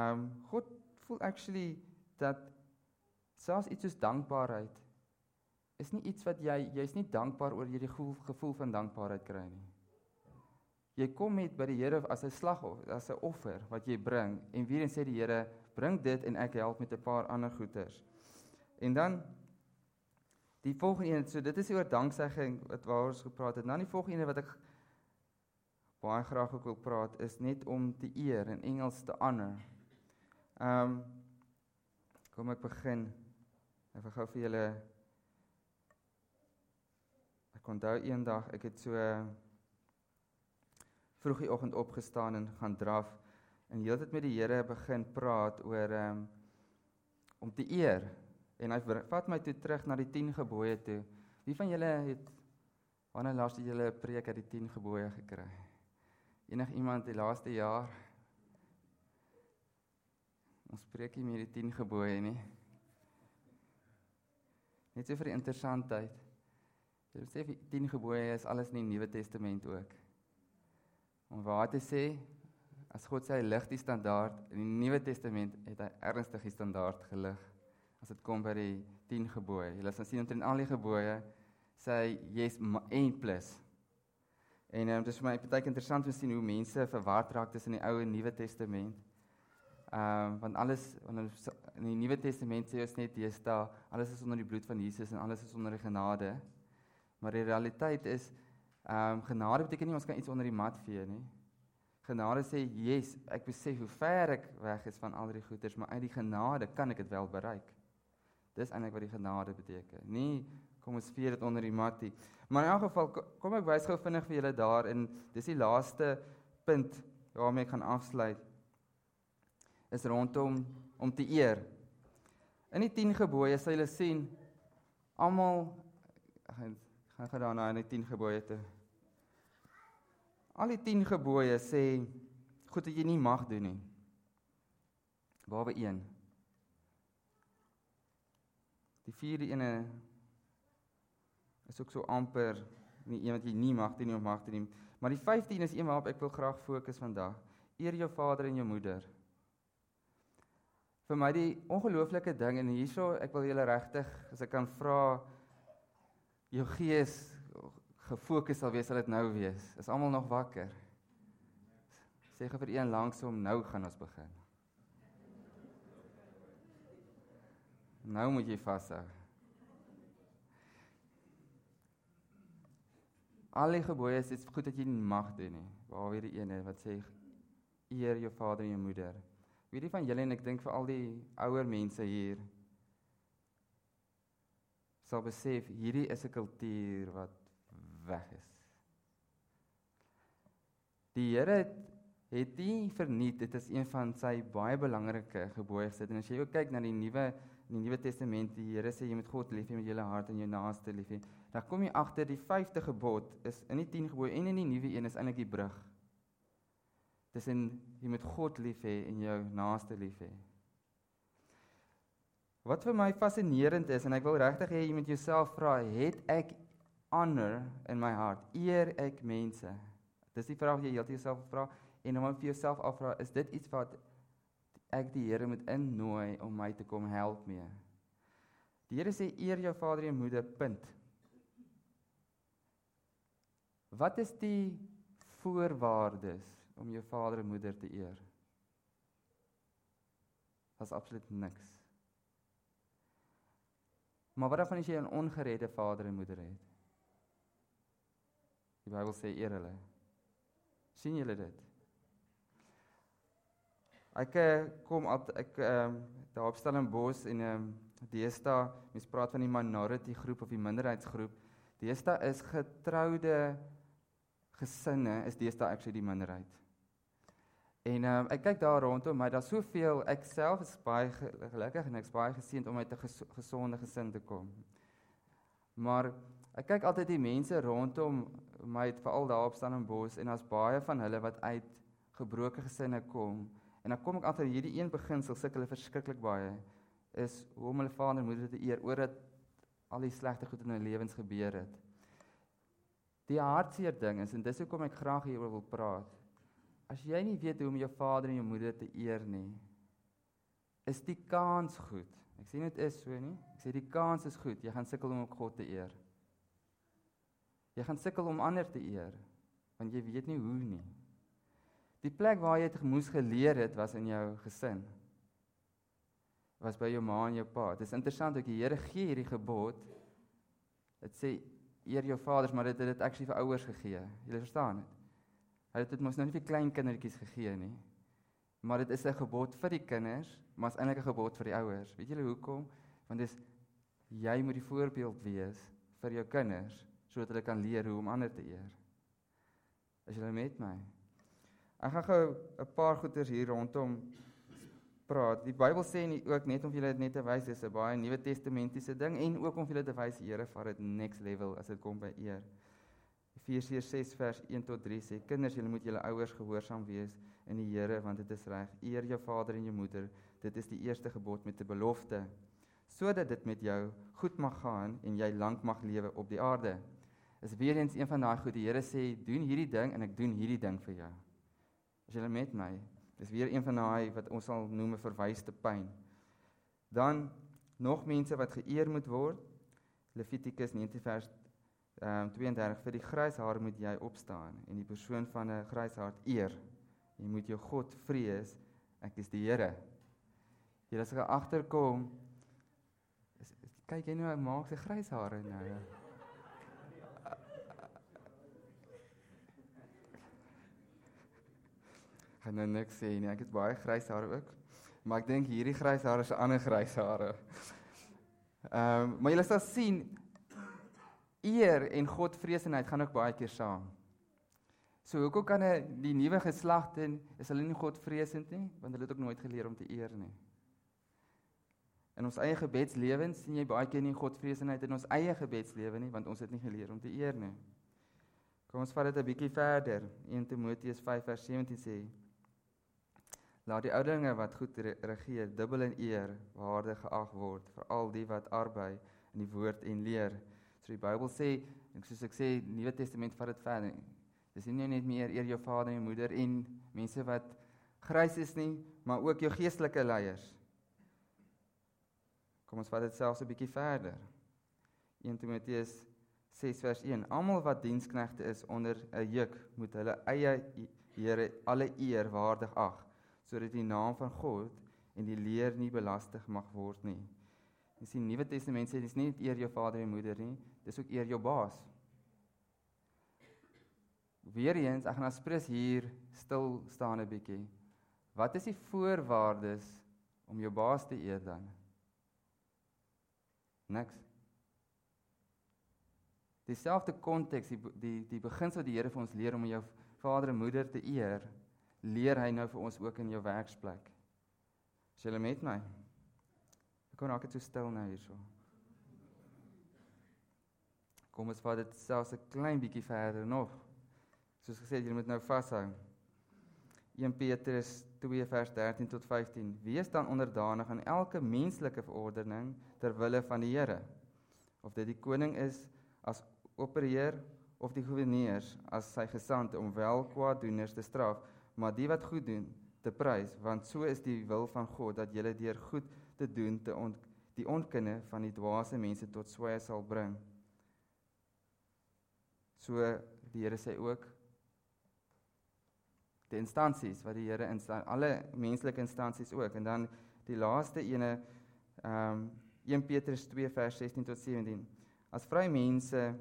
God voel actually dat selfs iets soos dankbaarheid is nie iets wat jy's nie dankbaar oor jy die gevoel van dankbaarheid kry nie. Jy kom met by die Here as 'n slagoffer, as 'n offer wat jy bring en weer eens sê die Here, bring dit en ek help met 'n paar ander goeders. En dan die volgende een, so dit is oor danksegging waaroor ons gepraat het. Dan die volgende een wat ek baie graag ook wil praat is net om te eer, in Engels te honor. Kom ek begin. Ek wil gou vir julle. Ek onthou eendag, ek het so vroeg die oggend opgestaan en gaan draf en heeltyd met die Here begin praat oor om te eer. En hy vat my toe terug na die 10 gebooie toe. Wie van julle het wanneer laas het julle 'n preek uit die 10 gebooie gekry? Enig iemand die laaste jaar? Ons preek nie meer die 10 gebooie nie. Net so vir die interessantheid. Jy sê die 10 gebooie is alles in die Nuwe Testament ook. Om waar te sê, as God sê hy lig die standaard, in die Nuwe Testament het hy ernstig die standaard gelig. As dit kom by die 10 gebooie. Julle sal sien omtrent al die gebooie sê hy yes en plus. En dit is vir my baie interessant om te sien hoe mense verward raak tussen die Ou en Nuwe Testament. Want alles in die Nuwe Testament sê ons net deesdae, alles is onder die bloed van Jesus en alles is onder die genade. Maar die realiteit is, genade beteken nie ons kan iets onder die mat vee nie. Genade sê, yes, ek besef hoe ver ek weg is van al die goeders, maar uit die genade kan ek dit wel bereik. Dis eintlik wat die genade beteken. Nie, kom ons vee dit onder die mat nie. Maar in elk geval, kom ek wys gou vinnig vir julle daar, en dis die laaste punt waarmee ek gaan afsluit, is rondom om te eer. In die 10 gebooie sal julle sien, almal, gaan daarna in die 10 gebooie toe. Al die 10 gebooie sê, goed dat jy nie mag doen nie. Behalwe een. Die 4de ene is ook so amper nie een wat jy nie mag doen nie of mag doen nie. Maar die 5de is een waarop ek wil graag fokus vandag. Eer jou vader en jou moeder. Vir my die ongelooflike ding, en hierso, ek wil julle regtig, as ek kan vra, jou gees gefokus sal wees, sal dit nou wees. Is almal nog wakker? Sê vir een langsom, nou gaan ons begin. Nou moet jy vashou. Al die gebooie is goed dat jy nie mag doen nie. Behalwe die ene wat sê, eer jou vader en jou moeder. Weet jy van julle, en ek dink vir al die ouer mense hier, sal besef, hierdie is 'n kultuur wat weg is. Die Here het nie verniet, dit is een van sy baie belangrike gebooie gesit. En as jy ook kyk na die Nuwe Testament, die Here sê jy moet God lief hê met jou hart en jou naaste lief hê. Dan kom jy agter die 5de gebod is in die 10 gebooie en in die nuwe een is eintlik die brug. Tussen jy moet God lief hê en jou naaste lief hê. Wat vir my fascinerend is, en ek wil regtig hê jy moet jouself vra, het ek honor in my hart? Eer ek mense? Dis die vraag wat jy heeltyd jouself vra, en dan vir jouself afvra, is dit iets wat ek die Here moet innooi om my te kom help mee? Die Here sê, eer jou vader en jou moeder, punt. Wat is die voorwaardes om jou vader en moeder te eer? Dat is absoluut niks. Maar wat dan as jy 'n ongeredde vader en moeder het? Die Bybel sê eer hulle. Sien julle dit? Ek daar op Stellenbosch en deesdae, mens praat van die minority groep of die minderheidsgroep. Deesdae is getroude gesinne, is deesdae actually die minderheid. En ek kyk daar rondom my, daar's soveel, ek self is baie gelukkig en ek's baie geseënd om uit 'n gesonde gesin te kom. Maar ek kyk altyd die mense rondom my, veral daar op Stellenbosch, en daar's baie van hulle wat uit gebroke gesinne kom. En dan kom ek agter hierdie een beginsel, sukkel hulle verskriklik baie, is hoe om hulle vader en moeder te eer, oordat al die slegte goed in hulle lewens gebeur het. Die hartseer ding is, en dis hoekom ek graag hieroor wil praat, as jy nie weet hoe om jou vader en jou moeder te eer nie, is die kans goed. Ek sê nie dit is so nie. Ek sê die kans is goed. Jy gaan sukkel om God te eer. Jy gaan sukkel om ander te eer, want jy weet nie hoe nie. Die plek waar jy dit moes geleer het, was in jou gesin. Was by jou ma en jou pa. Dit is interessant dat die Here gee hierdie gebod. Dit sê eer jou vaders, maar dit het dit actually vir ouers gegee. Julle verstaan dit? Hy het dit mos nou nie vir klein kindertjies gegee nie. Maar dit is 'n gebod vir die kinders, maar is eintlik 'n gebod vir die ouers. Weet julle hoekom? Want dis jy moet die voorbeeld wees vir jou kinders, sodat hulle kan leer hoe om ander te eer. Is julle met my? Ek gaan gou 'n paar goeters hier rondom praat. Die Bybel sê nie ook net om julle dit net te wys, dis 'n baie Nuwe Testamentiese ding en ook om julle te wys die Here vat dit next level as dit kom by eer. Efesiërs 6 vers 1 tot 3 sê kinders, julle moet julle ouers gehoorsaam wees in die Here want dit is reg. Eer jou vader en jou moeder. Dit is die eerste gebod met 'n belofte sodat dit met jou goed mag gaan en jy lank mag lewe op die aarde. Is weer eens een van daai goed. Die Here sê doen hierdie ding en ek doen hierdie ding vir jou. As jy met my, dis weer een van daai wat ons sal noem 'n verwyste pyn. Dan nog mense wat geëer moet word. Levitikus 19 vers 32 vir die gryshaar moet jy opstaan en die persoon van 'n gryshaard eer. Jy moet jou God vrees. Ek is die Here. Jy as jy agterkom, kyk jy nou maak sy gryshare nou. Ek gaan nou niks sê nie, ek het baie grys hare ook, maar ek dink hierdie grys hare is 'n ander grys hare. Maar julle sal sien, eer en Godvreesenheid gaan ook baie keer saam. So hoekom kan die nuwe geslagte, is hulle nie Godvreesend nie, want hulle het ook nooit geleer om te eer nie. In ons eie gebedslewens sien jy baie keer nie Godvreesenheid in ons eie gebedslewe nie, want ons het nie geleer om te eer nie. Kom ons vat dit 'n bietjie verder. 1 Timoteus 5 vers 17 sê, laat die ouderlinge wat goed regeer, dubbel in eer, waardig geag word, veral die wat arbei in die woord en leer. So die Bybel sê, en soos ek sê, Nuwe Testament vat dit verder. Dis nie net meer eer jou vader en jou moeder en mense wat grys is nie, maar ook jou geestelike leiers. Kom ons vat dit selfs 'n bietjie verder. 1 Timoteus 6 vers 1. Almal wat diensknegte is onder 'n juk, moet hulle eie Here alle eer waardig ag, sodat die naam van God en die leer nie belastig mag word nie. Dis die Nuwe Testament sê dis nie net eer jou vader en moeder nie, dis ook eer jou baas. Weereens, ek gaan as prins hier stil staan 'n bietjie. Wat is die voorwaardes om jou baas te eer dan? Niks. Dieselfde konteks, die beginsel wat die Here vir ons leer om jou vader en moeder te eer, leer hy nou vir ons ook in jou werksplek. Is julle met my? Ek kon net so stil nou hierso. Kom ons vat dit selfs 'n klein bietjie verder nog. Soos gesê, julle moet nou vashou. 1 Petrus 2 vers 13 tot 15. Wees dan onderdanig aan elke menslike verordening ter wille van die Here. Of dit die koning is as opperheer of die goewerneurs as sy gesandte om wel kwaaddoeners te straf, maar die wat goed doen te prys, want so is die wil van God dat julle deur goed te doen die onkunde van die dwaase mense tot swye sal bring. So die Here sê ook die instansies wat die Here alle menslike instansies ook, en dan die laaste ene 1 Petrus 2 vers 16 tot 17. As vrye mense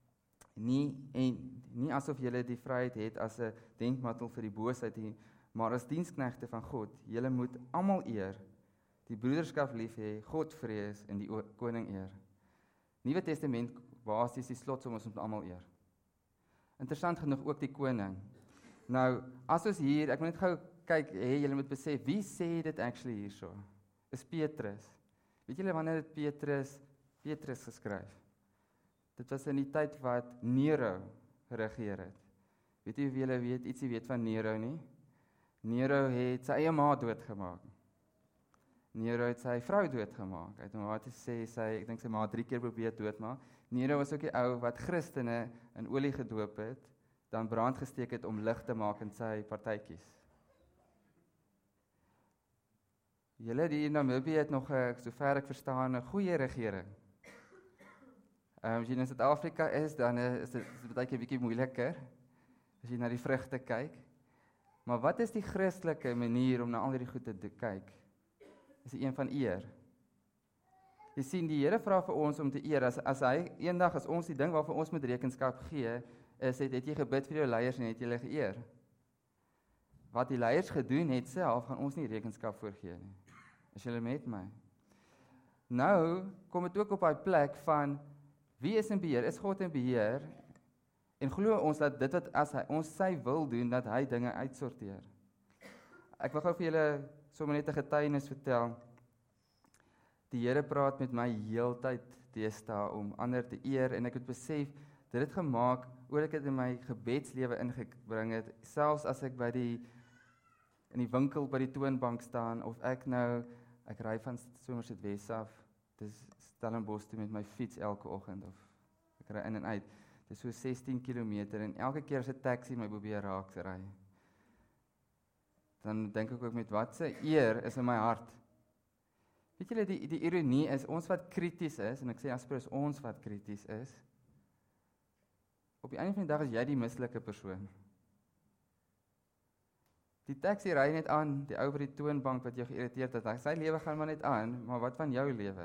nie asof julle die vryheid het as 'n denkmiddel vir die boosheid nie, maar as diensknegte van God. Julle moet almal eer, die broederskap lief hê, God vrees en die koning eer. Nuwe Testament basies die slotsom ons moet almal eer. Interessant genoeg ook die koning. Nou, as ons hier, ek moet net gou kyk, julle moet besef, wie sê dit actually hierso? Is Petrus. Weet julle wanneer het Petrus geskryf? Dit was in die tyd wat Nero geregeer het. Weet jy of julle ietsie weet van Nero nie? Nero het sy eie ma doodgemaak. Nero het sy vrou doodgemaak. Hy het hom wat sê ek dink sy ma 3 keer probeer doodmaak. Nero was ook die ou wat Christene in olie gedoop het, dan brand gesteek het om lig te maak in sy partytjies. Julle die in Namibië het nog, sover ek verstaan, 'n goeie regering. As jy in Suid-Afrika is, dan is dit baie keer 'n bietjie moeiliker, as jy na die vrugte kyk. Maar wat is die Christelike manier om na al hierdie goed te kyk? Is die een van eer. Jy sien, die Here vra vir ons om te eer, as hy, eendag as ons die ding waarvoor ons moet rekenskap gee, is, het jy gebid vir jou leiers en het jy hulle geëer? Wat die leiers gedoen het self, gaan ons nie rekenskap voorgee nie. Is julle met my? Nou, kom het ook op die plek van, wie is in beheer? Is God in beheer? En glo ons dat dit wat as hy ons sy wil doen, dat hy dinge uitsorteer. Ek wil gou vir julle sommer net 'n getuienis vertel. Die Here praat met my heeltyd deesdae om ander te eer en ek het besef, dit het gemaak, oor ek dit in my gebedslewe ingebring het, selfs as ek in die winkel by die toonbank staan, of ek ry van Somerset Wes af, dis Stellenbosch toe met my fiets elke oggend, of ek ry in en uit, dis so 16 km, en elke keer as 'n taxi my probeer raak ry, dan dink ek ook met wat se eer is in my hart. Weet julle, die ironie is, ons wat krities is, en ek sê as ons wat krities is, op die einde van die dag is jy die mislike persoon. Die taxi ry net aan, die ou by die toonbank wat jou geïrriteerd het, sy lewe gaan maar net aan, maar wat van jou lewe?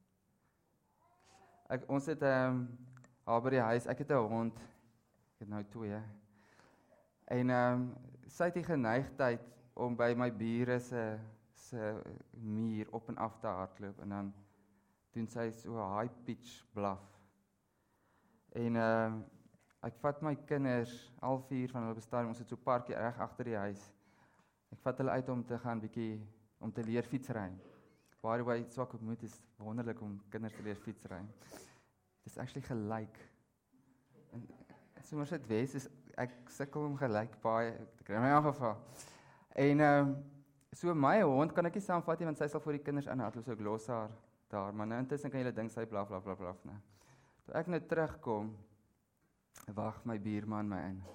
Ons het haar by die huis, ek het 'n hond, ek het nou 2, en sy het die geneigtheid om by my bure se muur op en af te hardloop, en dan doen sy so 'n high pitch blaf. En ek vat my kinders, al 4 van hulle bestaan, ons het so 'n parkie reg agter die huis. Ek vat hulle uit om te gaan bietjie, om te leer fietsry. By the way, swak moed is wonderlik om kinders te leer fietsry. Dit is actually gelyk. En Somerset Wes is, ek sukkel om gelyk baie, ek kry my aangeval. En so my hond kan ek nie saamvat nie, want sy sal voor die kinders inhardloop, so ek los haar daar, maar nou intussen kan julle dink sy blaf, nee. Toe ek nou terugkom, wag my buurman my in.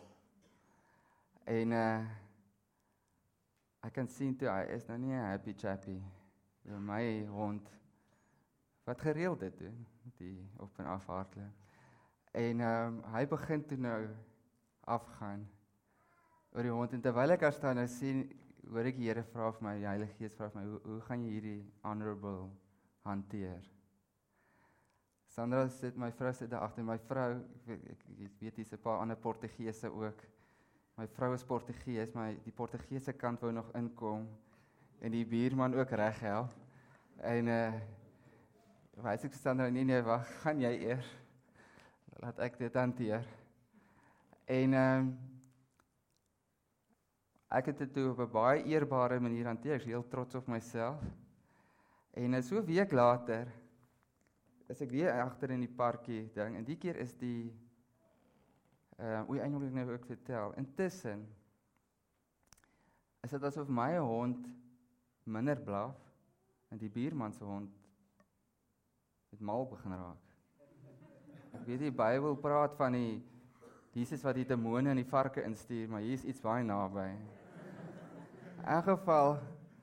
En ek kan sien toe, hy is nou nie 'n happy chappy. My hond, wat gereeld dit doen, die op en af hardloop. En hy begin toe nou afgaan oor die hond, en terwyl ek daar staan en sien, hoor ek die Here vra vir my, die Heilige Gees vra vir my, hoe gaan jy hierdie honorable hanteer? Sandra sit, my vrou sit daar agter, my vrou, ek weet hier's 'n paar ander Portugese ook. My vrou is Portugees, maar die Portugese kant wou nog inkom, en die buurman ook reg help. En wys ek Sandra, nee, wag, gaan jy eers? Laat ek dit hanteer. En ek het dit toe op 'n baie eerbare manier hanteer, ek is heel trots op myself. En so 'n week later, is ek weer agter in die parkie ding, en die keer is die, eintlik wil ek nou ook vertel, intussen, is dit asof my hond minder blaf, en die buurman se hond het mal begin raak. Ek weet die Bybel praat van die Jesus wat die demone en die varke instuur, maar hier is iets baie naby. In elk geval,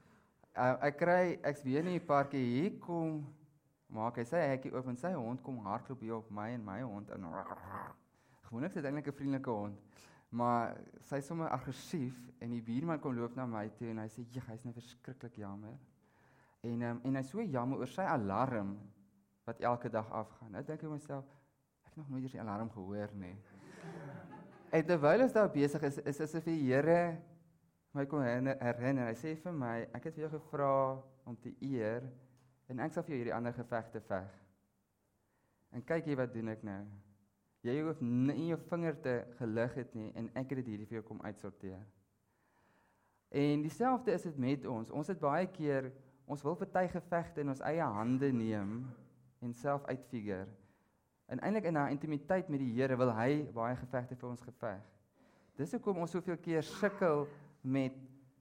ek's weer in die parkie, hier kom, maak hy sy hekkie oop, en sy hond kom hardloop hier op my en my hond, en gewoonlik is dit eintlik 'n vriendelike hond, maar sy is sommer aggressief, en die buurman kom loop na my toe, en hy sê, hy is nou verskriklik jammer, en hy is so jammer oor sy alarm, wat elke dag afgaan. Nou dink ek myself, ek het nog nooit die alarm gehoor nie. En terwyl ons daar besig is asof die Here my kon herinner, hy sê vir my, ek het vir jou gevra om te eer, en ek sal vir jou hierdie ander gevegte veg. En kyk hier, wat doen ek nou? Jy hoef nie jou vinger te gelig het nie, en ek het dit hierdie vir jou kom uitsorteer. En dieselfde is dit met ons. Ons het baie keer, ons wil party gevegte in ons eie hande neem, en self uitfigure. En eintlik in haar intimiteit met die Here wil hy baie gevegte vir ons geveg. Dis hoekom ons soveel keer sukkel met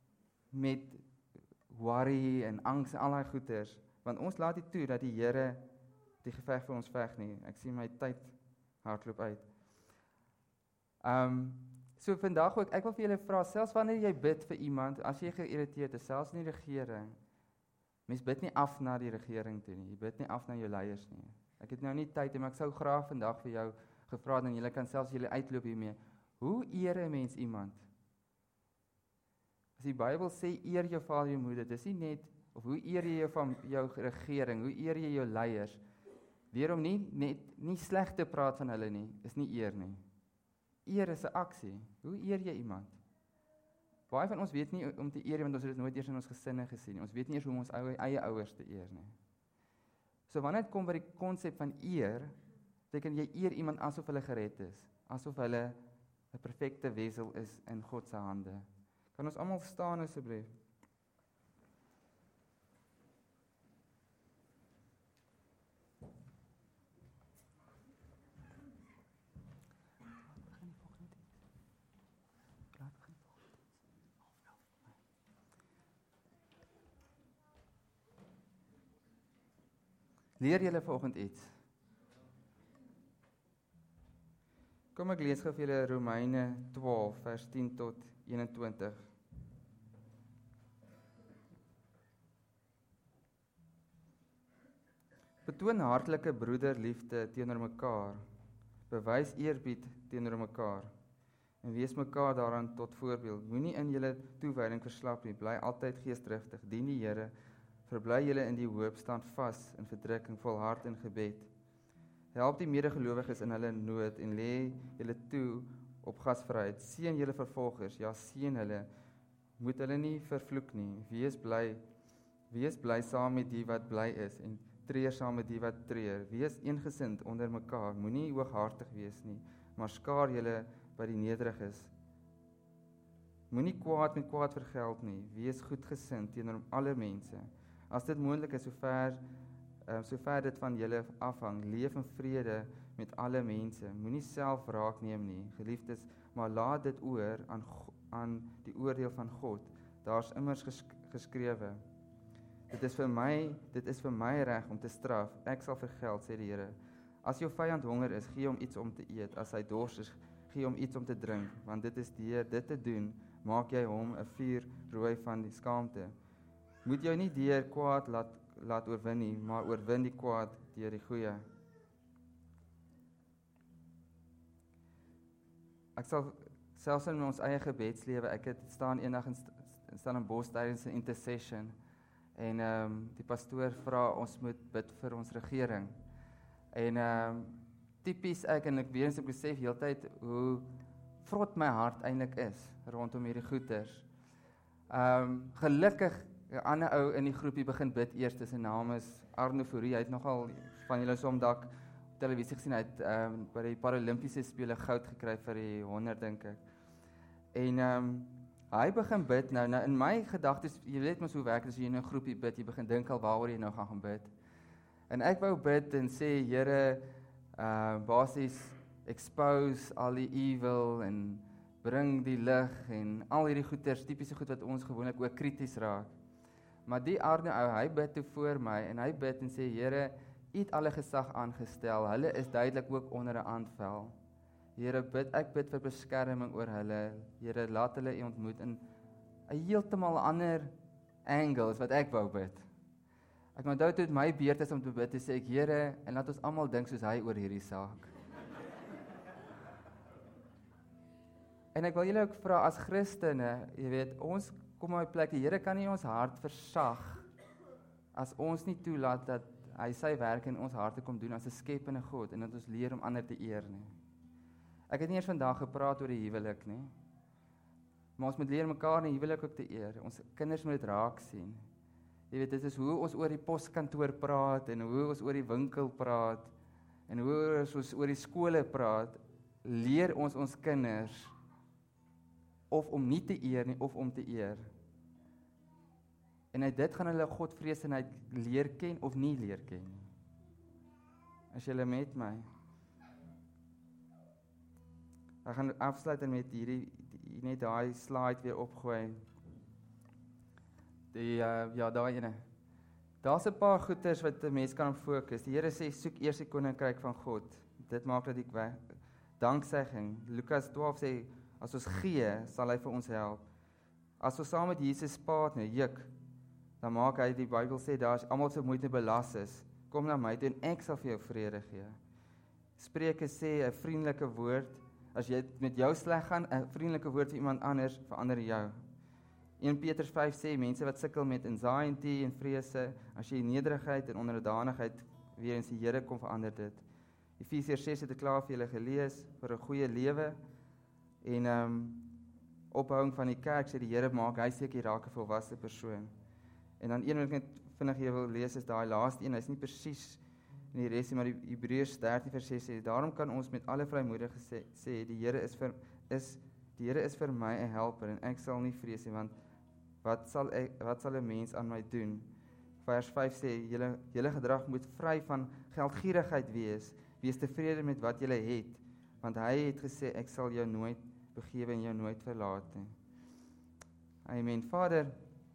worry en angs en al daai goeters, want ons laat nie toe dat die Here die geveg vir ons veg nie. Ek sien my tyd hardloop uit. So vandag ook, ek wil vir julle vra, selfs wanneer jy bid vir iemand, as jy geïrriteerd is, selfs in die regering, Mens bid nie af na die regering toe nie. Jy bid nie af na jou leiers nie. Ek het nou nie tyd nie, maar ek sou graag vandag vir jou gevra het en julle kan selfs julle uitloop hiermee. Hoe eer 'n mens iemand? As die Bybel sê eer jou vader en jou moeder, dis nie net of hoe eer jy jou regering, hoe eer jy jou leiers? Deur om nie sleg te praat van hulle nie, is nie eer nie. Eer is 'n aksie. Hoe eer jy iemand? Baie van ons weet nie om te eer, want ons het dit nooit eers in ons gesinne gesien nie. Ons weet nie eers hoe om ons eie ouers te eer nie. So wanneer dit kom by die konsep van eer, beteken jy eer iemand asof hulle gered is, asof hulle 'n perfekte wesel is in God se hande. Kan ons almal staan asseblief? Leer julle vanoggend iets? Kom ek lees gou vir julle Romeine 12 vers 10 tot 21. Betoon hartlike broederliefde teenoor mekaar. Bewys eerbied teenoor mekaar. En wees mekaar daaraan tot voorbeeld. Moenie in julle toewyding verslap nie. Bly altyd geesdriftig. Dien die Here. Verbly julle in die hoop, staan vas in verdrukking, volhard in gebed. Help die medegelowiges in hulle nood en lê julle toe op gasvryheid. Seën julle vervolgers, ja seën hulle. Moet hulle nie vervloek nie. Wees bly saam met die wat bly is en treur saam met die wat treur. Wees eengesind onder mekaar. Moenie hooghartig wees nie, maar skaar julle by die nederiges. Moenie kwaad met kwaad vergeld nie. Wees goedgesind teenoor alle mense. As dit moontlik is, sover dit van julle afhang, leef in vrede met alle mense. Moenie self wraak neem nie, geliefdes, maar laat dit oor aan die oordeel van God. Daar's immers geskrewe: Dit is vir my reg om te straf. Ek sal vergeld, sê die Here. As jou vyand honger is, gee hom iets om te eet. As hy dors is, gee hom iets om te drink, want dit is deur dit te doen, maak jy hom 'n vuur rooi van die skaamte. Moet jou nie deur kwaad laat oorwin nie, maar oorwin die kwaad deur die goeie. Ek sal selfs in ons eie gebedslewe, ek het staan eendag in Stellenbosch tydens 'n intercession en die pastoor vra ons moet bid vir ons regering. En tipies ek weer eens ek besef heeltyd hoe vrot my hart eintlik is rondom hierdie goeters. Gelukkig 'n ander ou in die groepie begin bid eers, sy naam is Arno Fourie. Hy het nogal van julle soms dalk op televisie gesien, hy het by die Paralimpiese spele goud gekry vir die 100 dink ek. En hy begin bid nou in my gedagtes, jy weet mos hoe werk dit as jy in 'n groepie bid, jy begin dink al waaroor jy nou gaan bid. En ek wou bid en sê Here, basies expose al die evil en bring die lig en al hierdie goeters, tipiese goed wat ons gewoonlik ook krities raak. Maar die Arne ou, hy bid toe voor my en hy bid en sê Here, U het alle gesag aangestel. Hulle is duidelik ook onder 'n aanval. Here, ek bid vir beskerming oor hulle. Here, laat hulle U ontmoet in 'n heeltemal ander angle as wat ek wou bid. Ek onthou toe dit my beurt is om te bid, sê ek Here, en laat ons almal dink soos hy oor hierdie saak. En ek wil julle ook vra as Christene, jy weet, ons kom op 'n plek, die Here kan nie ons hart versag as ons nie toelaat dat hy sy werk in ons harte kom doen as 'n skepende God en dat ons leer om ander te eer nie. Ek het nie eers vandag gepraat oor die huwelik nie, maar ons moet leer mekaar in die huwelik ook te eer. Ons kinders moet dit raak sien. Jy weet, dit is hoe ons oor die poskantoor praat en hoe ons oor die winkel praat en hoe ons oor die skole praat, leer ons kinders of om nie te eer nie, of om te eer. En uit dit gaan hulle Godvreesenheid leer ken of nie leer ken nie. As julle met my. Ek gaan afsluit met hierdie net daai slide weer opgooi. Ja, daai ene. Daar's 'n paar goeters wat 'n mens kan fokus. Die Here sê soek eers die koninkryk van God. Dit maak dat ek danksegging. Lukas 12 sê as ons gee, sal hy vir ons help. As ons saam met Jesus partner, juk, dan maak hy, die Bybel sê, daar is almal so moeite belas is, kom na my toe en ek sal vir jou vrede gee. Spreuke sê 'n vriendelike woord, as jy met jou sleg gaan, 'n vriendelike woord vir iemand anders verander jou. 1 Petrus 5 sê, mense wat sukkel met anxiety en vrese, as jy nederigheid en onderdanigheid weer eens die Here kom verander dit. Efesiërs 6 het ek klaar vir julle gelees, vir 'n goeie lewe, en ophouing van die kerk, sê die Here maak, hy seker raak 'n volwasse persoon. En dan een wat ek net vinnig hier wil lees, is daai laaste een, hy's nie presies in die res nie, maar die Hebreërs 13 vers 6 sê, daarom kan ons met alle vrymoedigheid sê, die Here is vir my 'n helper, en ek sal nie vrees nie, want wat sal 'n mens aan my doen? Vers 5 sê, julle gedrag moet vry van geldgierigheid wees tevrede met wat julle het, want hy het gesê, ek sal jou nooit begewe en jou nooit verlaat nie. Amen. Vader,